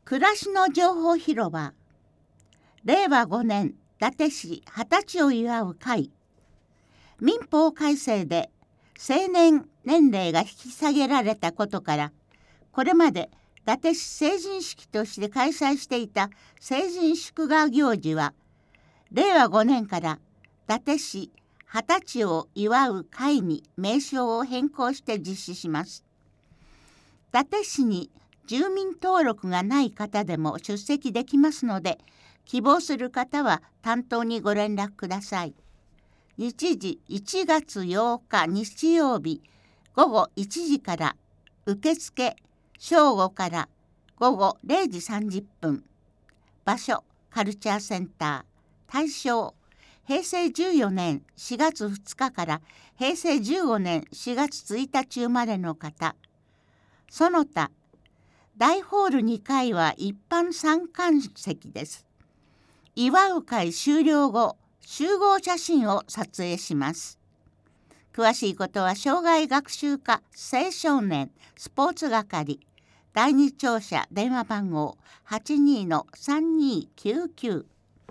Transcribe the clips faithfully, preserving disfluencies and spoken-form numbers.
暮らしの情報広場、れいわごねん伊達市二十歳を祝う会。民法改正で成年年齢が引き下げられたことから、これまで伊達市成人式として開催していた成人祝賀行事は、れいわごねんから伊達市二十歳を祝う会に名称を変更して実施します。伊達市に住民登録がない方でも出席できますので、希望する方は担当にご連絡ください。日時いちがつようか日曜日ごごいちじから、受付正午からごごれいじさんじゅっぷん。場所カルチャーセンター。対象へいせいじゅうよねんしがつふつかからへいせいじゅうごねんしがつついたち生まれの方。その他大ホールにかいは一般参観席です。祝う会終了後、集合写真を撮影します。詳しいことは障害学習課青少年スポーツ係だいに庁舎電話番号 はちにー さんにーきゅうきゅう。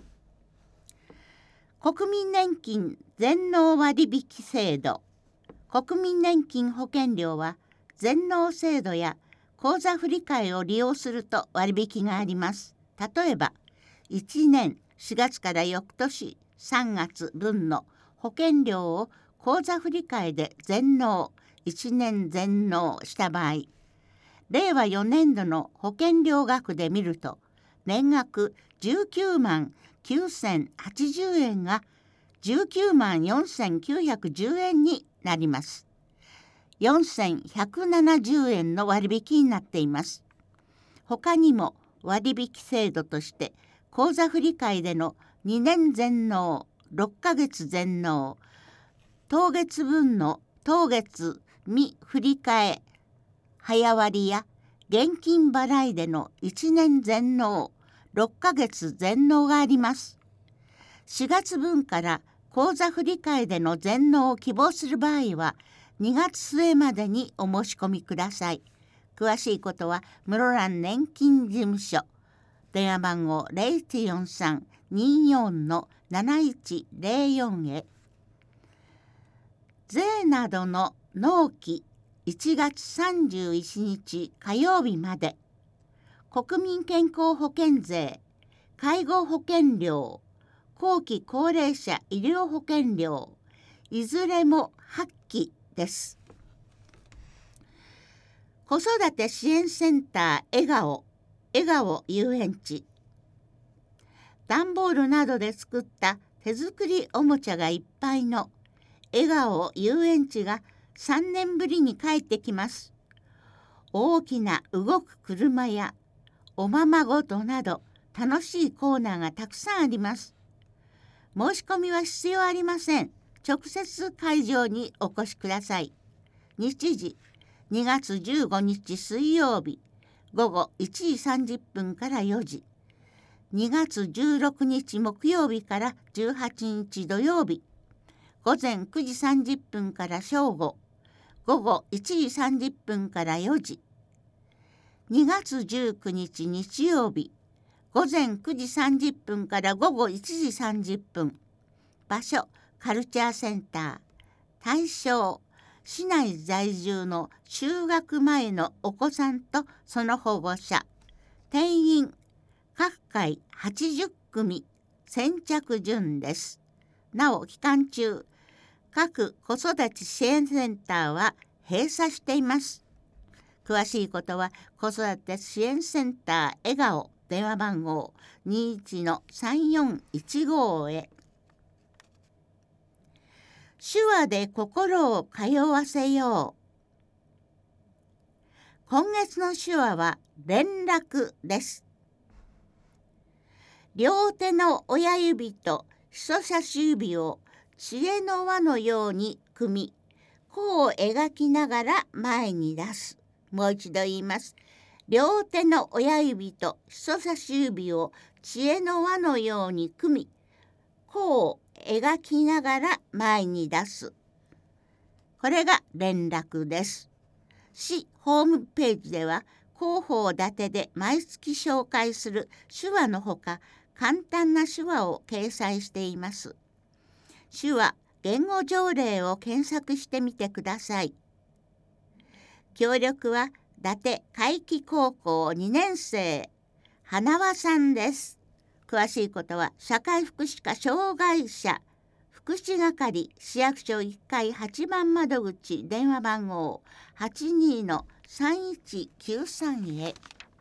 国民年金全納割引制度。国民年金保険料は全納制度や口座振替を利用すると割引があります。例えば、いちねんしがつから翌年さんがつ分の保険料を口座振替で全納、いちねん全納した場合、れいわよねんどの保険料額で見ると、年額じゅうきゅうまんきゅうせんはちじゅうえんがじゅうきゅうまんよんせんきゅうひゃくじゅうえんになります。よんせんひゃくななじゅうえんの割引になっています。他にも割引制度として、口座振替でのにねん全納、ろっかげつ全納、当月分の当月未振替早割や現金払いでのいちねん全納、ろっかげつ全納があります。しがつ分から口座振替での全納を希望する場合は、にがつすえまでにお申し込みください。詳しいことは室蘭年金事務所電話番号 ゼロいちよんさん にーよん なないちゼロよん へ。税などの納期いちがつさんじゅういちにち火曜日まで、国民健康保険税、介護保険料、後期高齢者医療保険料、いずれも発期です。子育て支援センター笑顔、笑顔遊園地。段ボールなどで作った手作りおもちゃがいっぱいの笑顔遊園地がさんねんぶりに帰ってきます。大きな動く車やおままごとなど楽しいコーナーがたくさんあります。申し込みは必要ありません。直接会場にお越しください。日時にがつじゅうごにち水曜日ごごいちじさんじゅっぷんからよじ、にがつじゅうろくにち木曜日からじゅうはちにち土曜日ごぜんくじさんじゅっぷんから正午、ごごいちじさんじゅっぷんからよじ、にがつじゅうくにち日曜日ごぜんくじさんじゅっぷんからごごいちじさんじゅっぷん。場所カルチャーセンター。対象市内在住の就学前のお子さんとその保護者。定員各回はちじゅっくみ、先着順です。なお期間中、各子育て支援センターは閉鎖しています。詳しいことは子育て支援センター笑顔電話番号 にいちのさんよんいちご へ。手話で心を通わせよう。今月の手話は連絡です。両手の親指と人差し指を知恵の輪のように組み、弧を描きながら前に出す。もう一度言います。両手の親指と人差し指を知恵の輪のように組み、弧を描きながら前に出す。これが連絡です。市ホームページでは広報立てで毎月紹介する手話のほか、簡単な手話を掲載しています。手話言語条例を検索してみてください。協力は伊達海輝高校にねん生花輪さんです。詳しいことは社会福祉課障害者福祉係市役所いっかいはちばん窓口電話番号 はちにーのさんいちきゅうさん へ。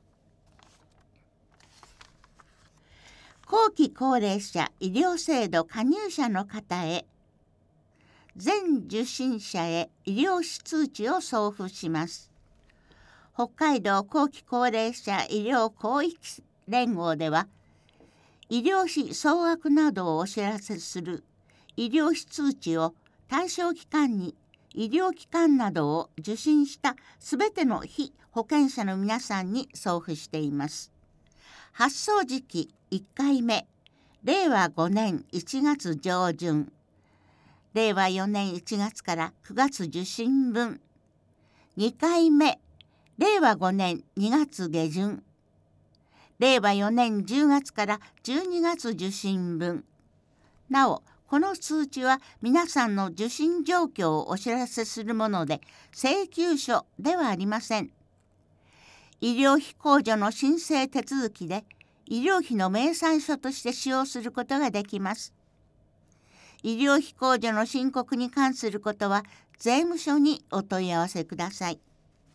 後期高齢者医療制度加入者の方へ、全受診者へ医療費通知を送付します。北海道後期高齢者医療広域連合では、医療費総額などをお知らせする医療費通知を対象期間に医療機関などを受診したすべての被保険者の皆さんに送付しています。発送時期いっかいめ、れいわごねんいちがつ上旬、れいわよねんいちがつからくがつ受診分、にかいめ、れいわごねんにがつ下旬、れいわよねんじゅうがつからじゅうにがつ受診分。なお、この通知は皆さんの受診状況をお知らせするもので、請求書ではありません。医療費控除の申請手続きで、医療費の明細書として使用することができます。医療費控除の申告に関することは、税務署にお問い合わせください。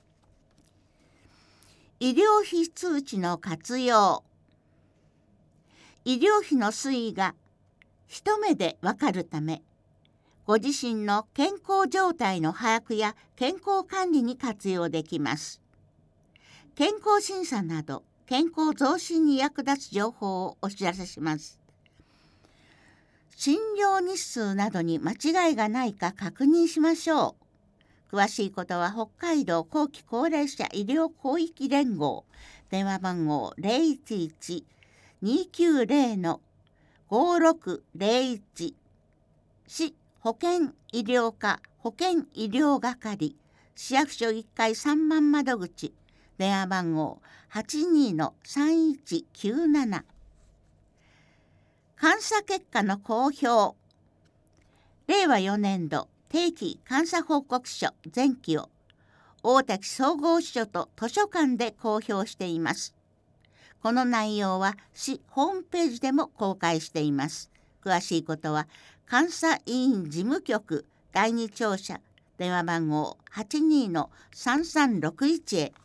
医療費通知の活用。医療費の推移が一目でわかるため、ご自身の健康状態の把握や健康管理に活用できます。健康審査など健康増進に役立つ情報をお知らせします。診療日数などに間違いがないか確認しましょう。詳しいことは北海道後期高齢者医療広域連合電話番号 ゼロいちいち にきゅうゼロ のごろくゼロいち 市保健医療課保健医療係市役所いっかいさんばん窓口電話番号 はちにーのさんいちきゅうなな。監査結果の公表。れいわよねんど定期監査報告書前期を大滝総合支所と図書館で公表しています。この内容は市ホームページでも公開しています。詳しいことは監査委員事務局だいに庁舎電話番号 はちにーのさんさんろくいち へ。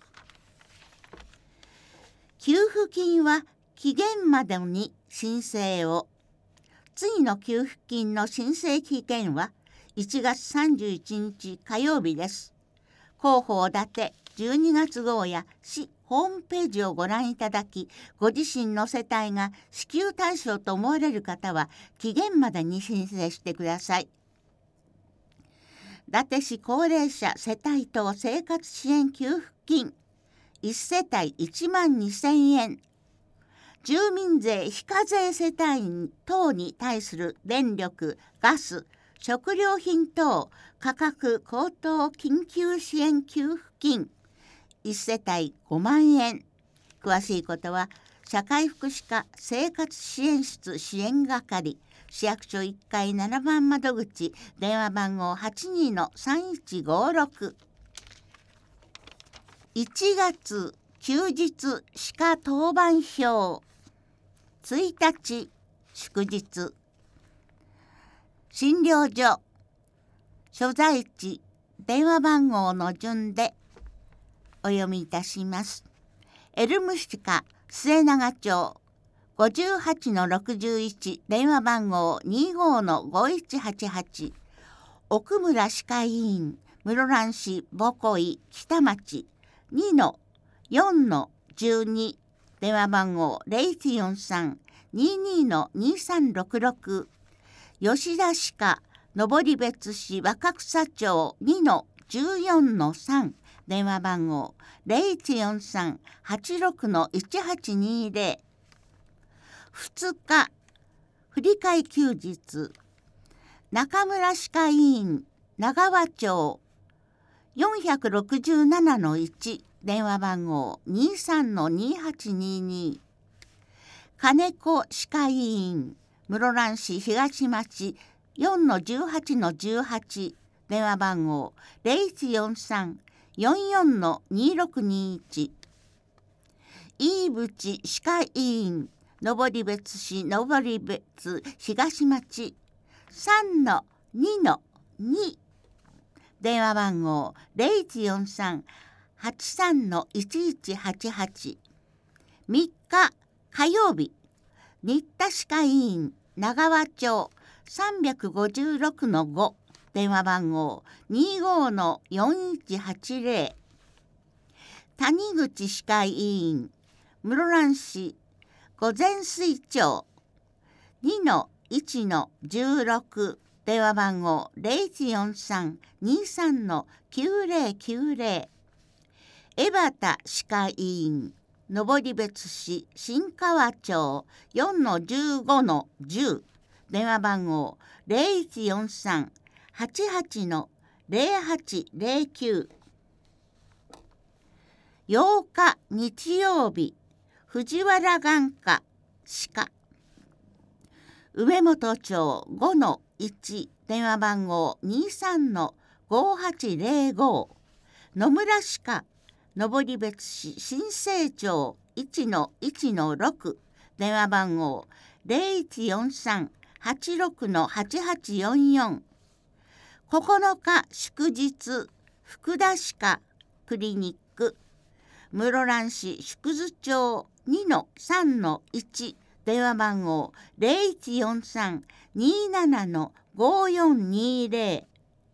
給付金は期限までに申請を。次の給付金の申請期限はいちがつさんじゅういちにち火曜日です。広報立てじゅうにがつ号や市ホームページをご覧いただき、ご自身の世帯が支給対象と思われる方は期限までに申請してください。伊達市高齢者世帯等生活支援給付金いち世帯いちまんにせんえん、住民税非課税世帯等に対する電力・ガス・食料品等価格高騰緊急支援給付金いち世帯ごまんえん。詳しいことは社会福祉課生活支援室支援係市役所いっかいななばん窓口電話番号 はちにーのさんいちごろく。いちがつ休日歯科当番表。ついたち祝日。診療所所在地電話番号の順でお読みいたします。エルム市課末永町 ごじゅうはちのろくじゅういち 電話番号 にじゅうごのごいちはちはち。奥村歯科医院室蘭市母恋北町 にのよんのじゅうに 電話番号 ゼロいちよんさん にじゅうにのにさんろくろく。吉田歯科登別市若草町 にのじゅうよんのさん 電話番号 ゼロいちよんさん はちろくのいちはちにゼロ。ふつか振り替え休日中村歯科医院長和町よんひゃくろくじゅうななのいち電話番号 にじゅうさんのにじゅうはちにじゅうに。金子歯科医院室蘭市東町 よんのじゅうはちのじゅうはち。電話番号 ゼロいちよんさん よんよんのにろくにいち。飯淵歯科医院登別市登別東町 さんのにのに。電話番号 ゼロいちよんさん はちさんのいちいちはちはち。みっか火曜日新田歯科医院長和町 さんごろくのご。電話番号 にじゅうごのよんいちはちゼロ。谷口歯科医院室蘭市御前水町 にのいちのじゅうろく。電話番号 ゼロいちよんさん にじゅうさんのきゅうゼロきゅうゼロ。江端歯科医院登別市新川町 よんのじゅうごのじゅう。電話番号 ゼロいちよんさん はちはちのゼロはちゼロきゅう。ようか日曜日藤原眼科歯科梅本町 ごのいち。電話番号 にじゅうさんのごはちゼロご。野村歯科登別市新生町 いちのいちのろく。電話番号 ゼロいちよんさん はちろくのはちはちよんよん。ここのか祝日福田歯科クリニック室蘭市宿津町 にのさんのいち。電話番号 ゼロいちよんさん にじゅうななのごよんにゼロ。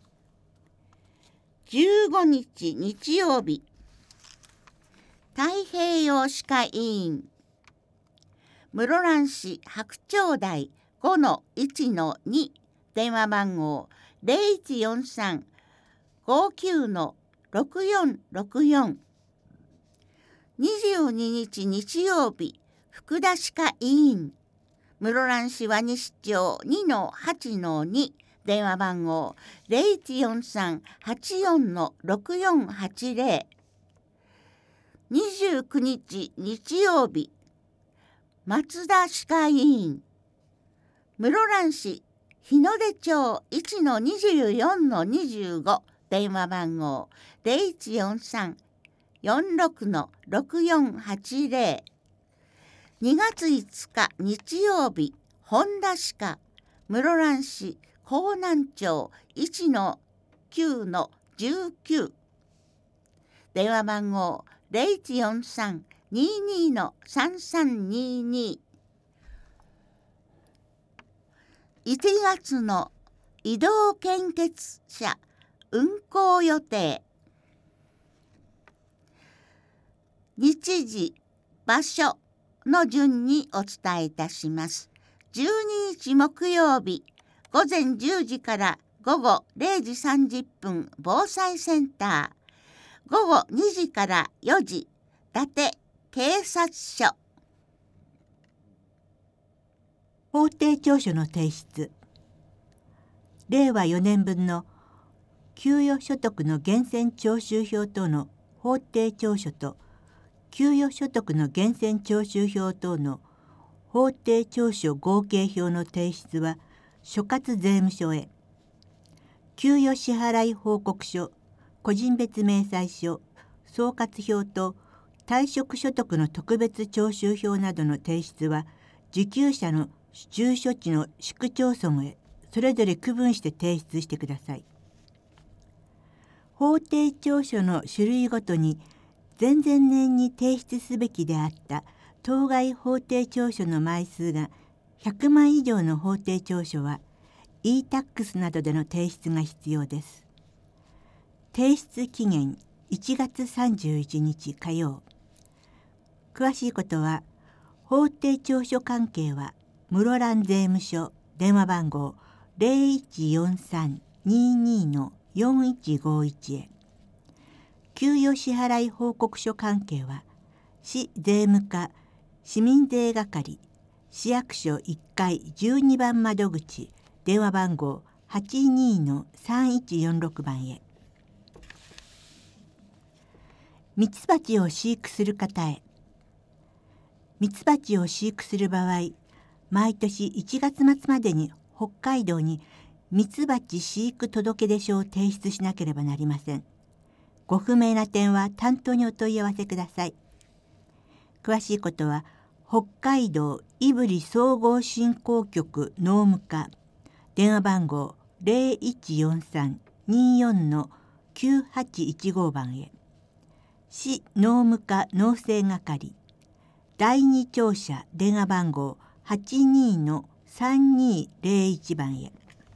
じゅうごにち日曜日太平洋歯科医院室蘭市白鳥台 ごのいちのに。電話番号 ゼロいちよんさん ごきゅうのろくよんろくよん。にじゅうににち日曜日福田歯科医院室蘭市和西町 にのはちのに。電話番号 ゼロいちよんさん はちよんのろくよんはちゼロ。にじゅうくにち日曜日松田歯科医院室蘭市日の出町 いちのにじゅうよんのにじゅうご。電話番号 ゼロいちよんさん よんろくのろくよんはちゼロ。にがついつか日曜日本田歯科室蘭市江南町 いちのきゅうのじゅうきゅう。電話番号 ゼロいちよんさん にじゅうにのさんさんにに。いちがつの移動献血車運行予定。日時場所の順にお伝えいたします。じゅうににち木曜日午前じゅうじから午後れいじさんじゅっぷん防災センター。午後にじからよじ伊達警察署。 法定調書の提出。れいわよねんぶんの給与所得の源泉徴収票等の法定調書と給与所得の源泉徴収票等の法定調書合計表の提出は所轄税務署へ。給与支払い報告書、個人別明細書、総括表と退職所得の特別徴収票などの提出は受給者の住所地の市区町村へそれぞれ区分して提出してください。法定調書の種類ごとに前々年に提出すべきであった当該法定調書の枚数がひゃくまい以上の法定調書は イータックス などでの提出が必要です。提出期限いちがつさんじゅういちにち火曜。詳しいことは法定調書関係は室蘭税務署電話番号 ゼロいちよんさん にじゅうにのよんいちごいち へ。給与支払い報告書関係は市税務課市民税係市役所いっかいじゅうにばん窓口電話番号 はちにのさんいちよんろく 番へ。 ミツバチを飼育する方へ。ミツバチを飼育する場合、毎年いちがつ末までに北海道にミツバチ飼育届出書を提出しなければなりません。ご不明な点は担当にお問い合わせください。詳しいことは北海道胆振総合振興局農務課、電話番号 ゼロいちよんさん にーよん のきゅうはちいちご 番へ。市農務課農政係だいに庁舎電話番号 はちにーのさんにーゼロいち 番へ。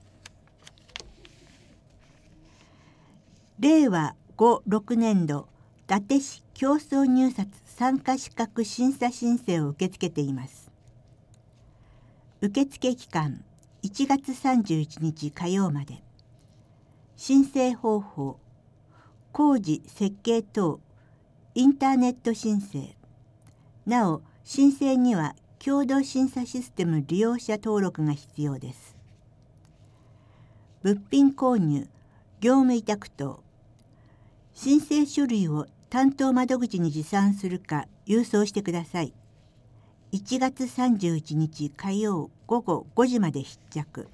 れいわごろくねんど伊達市競争入札参加資格審査申請を受け付けています。受付期間いちがつさんじゅういちにち火曜まで。申請方法、工事設計等インターネット申請。なお申請には共同審査システム利用者登録が必要です。物品購入、業務委託等。申請書類を担当窓口に持参するか郵送してください。いちがつさんじゅういちにち火曜ごごごじまで必着。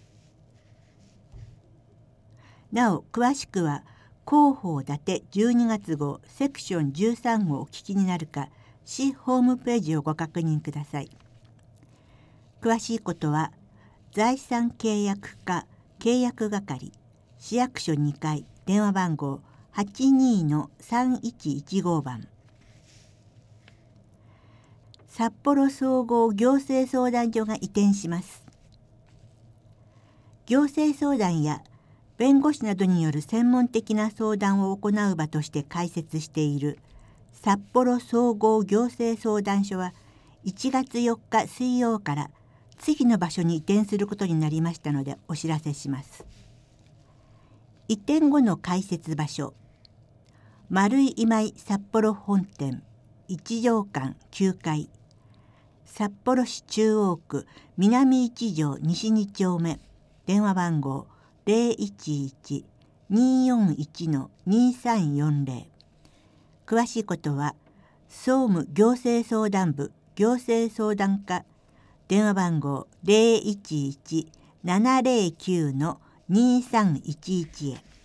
なお詳しくは広報伊達じゅうにがつ号セクションじゅうさん号をお聞きになるか市ホームページをご確認ください。詳しいことは財産契約課契約係市役所にかい電話番号 はちにーのさんいちいちご 番。札幌総合行政相談所が移転します。行政相談や弁護士などによる専門的な相談を行う場として開設している札幌総合行政相談所はいちがつよっか水曜から次の場所に移転することになりましたのでお知らせします。移転後の開設場所、丸井今井札幌本店いちじょうかんきゅうかい、札幌市中央区南いち条西に丁目電話番号 ゼロいちいち にーよんいち のにさんよんゼロ。詳しいことは総務行政相談部行政相談課電話番号 ゼロいちいち ななゼロきゅう のにさんいちいち へ。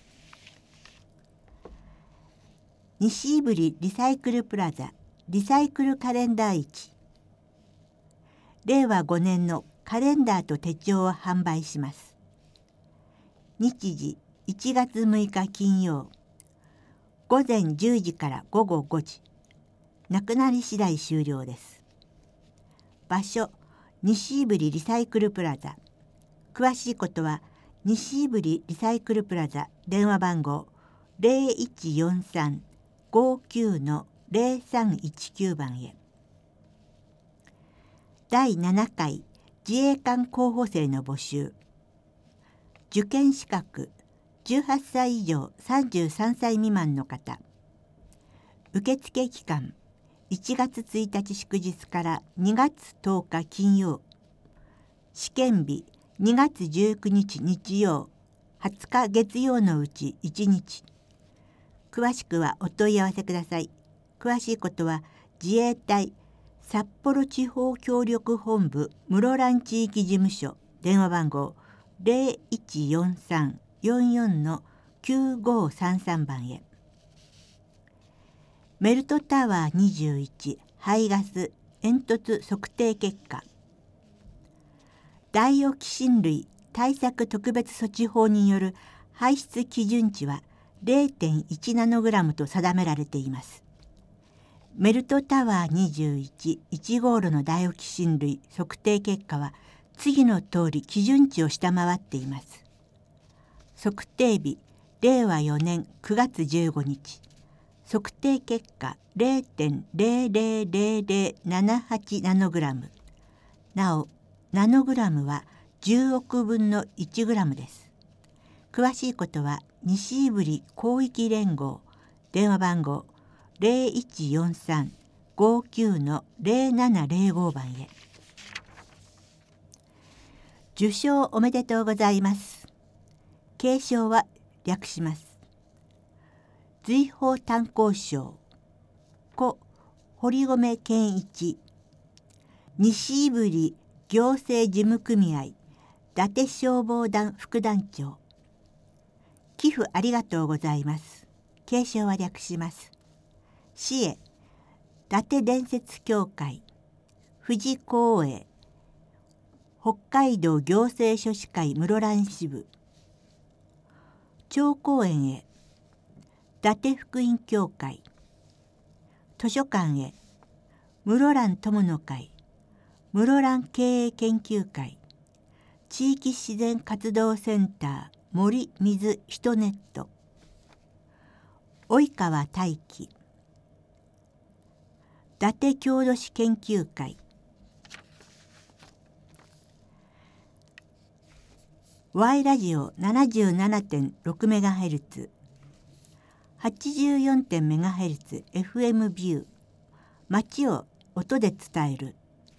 西胆振リサイクルプラザリサイクルカレンダー市。れいわごねんのカレンダーと手帳を販売します。日時いちがつむいか金曜、ごぜんじゅうじからごごごじ。なくなり次第終了です。場所、西胆振リサイクルプラザ。詳しいことは西胆振リサイクルプラザ電話番号 ゼロいちよんさん ごきゅう のゼロさんいちきゅう 番へ。だいななかい自衛官候補生の募集。受験資格じゅうはっさい以上さんじゅうさんさい未満の方。受付期間いちがつついたち祝日からにがつとおか金曜。試験日にがつじゅうくにち日曜、はつか月曜のうちいちにち。詳しくはお問い合わせください。詳しいことは自衛隊札幌地方協力本部室蘭地域事務所電話番号 ゼロいちよんさん よんよん のきゅうごさんさん 番へ。メルトタワーにじゅういち排ガス煙突測定結果。ダイオキシン類対策特別措置法による排出基準値は ゼロてんいちナノグラムと定められています。メルトタワーにじゅういち、いち号炉のダイオキシン類測定結果は次の通り基準値を下回っています。測定日れいわよねんくがつじゅうごにち。測定結果 ゼロてんゼロゼロゼロゼロななはち ナノグラム。なお、ナノグラムはじゅうおくぶんのいちグラムです。詳しいことは西胆振広域連合電話番号ゼロいちよんさん ごきゅう のゼロななゼロご 番へ。受賞おめでとうございます。継承は略します。瑞宝炭鉱賞故堀米健一、西胆振行政事務組合伊達消防団副団長。寄付ありがとうございます。継承は略します。市へ伊達伝説協会富士公営北海道行政書士会室蘭支部。長公園へ伊達福音協会。図書館へ室蘭友の会室蘭経営研究会。地域自然活動センター森水人ネット。及川大輝伊達郷土史研究会。Y ラジオ ななじゅうななてんろくメガヘルツ、はちじゅうよんてんメガヘルツ エフエム ビュー、街を音で伝える。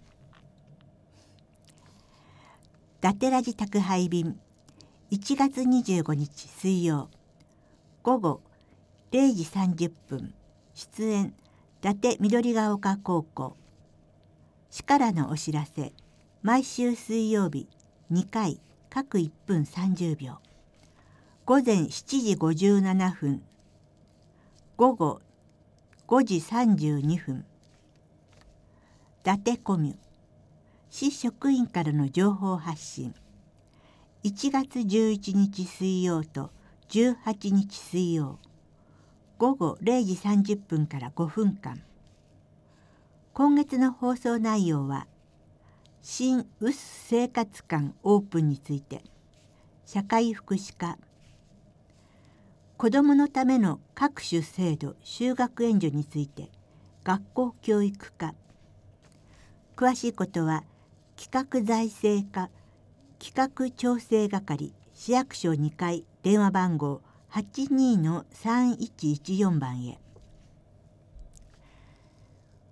伊達ラジ宅配便いちがつにじゅうごにち水曜午後れいじさんじゅっぷん。出演伊達緑が丘高校。市からのお知らせ。毎週水曜日にかい各いっぷんさんじゅうびょう。午前しちじごじゅうななふん。午後ごじさんじゅうにふん。伊達コミュ。市職員からの情報発信。いちがつじゅういちにち水曜とじゅうはちにち水曜。午後れいじさんじゅっぷんからごふんかん。今月の放送内容は、新うす生活館オープンについて、社会福祉課、子どものための各種制度就学援助について、学校教育課。詳しいことは企画財政課企画調整係市役所にかい電話番号 はちにーのさんいちいちよん 番へ。